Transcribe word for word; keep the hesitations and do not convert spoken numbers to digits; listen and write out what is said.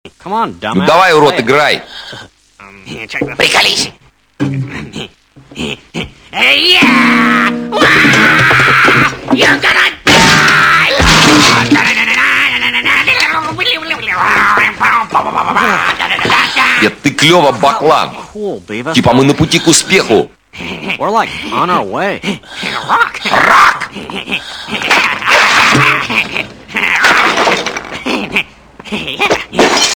Come on, Ну dumbass. давай, урод, Play it. играй. Приколись. You're gonna die! Нет, ты клёво, баклан. Cool, Beavis. Типа мы на пути к успеху. We're like on our way. Rock! Rock!